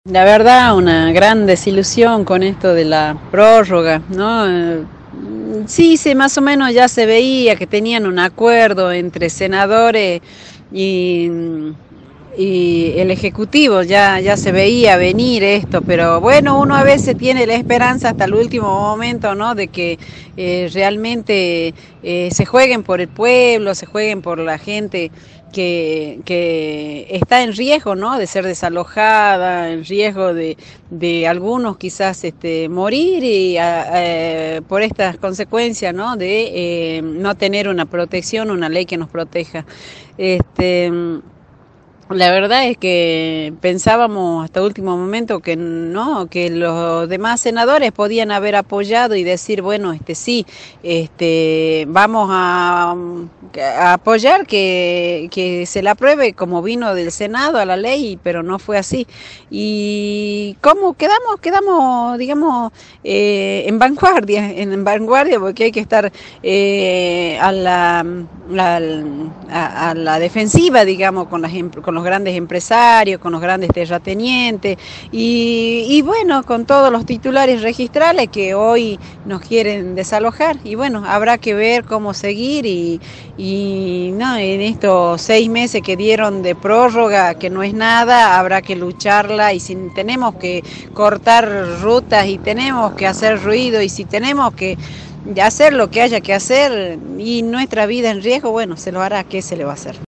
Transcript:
La verdad, una gran desilusión con esto de la prórroga, ¿no? Sí, sí, más o menos ya se veía que tenían un acuerdo entre senadores y, y el Ejecutivo, ya se veía venir esto, pero bueno, uno a veces tiene la esperanza hasta el último momento, ¿no? De que realmente se jueguen por el pueblo, se jueguen por la gente que está en riesgo, ¿no? De ser desalojada, en riesgo de algunos quizás morir y por estas consecuencias, ¿no? De no tener una protección, una ley que nos proteja. Este, la verdad es que pensábamos hasta último momento que no, que los demás senadores podían haber apoyado y decir, bueno, sí, vamos a apoyar que se la apruebe como vino del Senado a la ley, pero no fue así. ¿Y cómo quedamos? Quedamos, digamos, en vanguardia, porque hay que estar a la defensiva, digamos, con los grandes empresarios, con los grandes terratenientes y bueno, con todos los titulares registrales que hoy nos quieren desalojar. Y bueno, habrá que ver cómo seguir y no, en estos 6 meses que dieron de prórroga, que no es nada, habrá que lucharla y si tenemos que cortar rutas y tenemos que hacer ruido y si tenemos que hacer lo que haya que hacer y nuestra vida en riesgo, bueno, se lo hará, ¿qué se le va a hacer?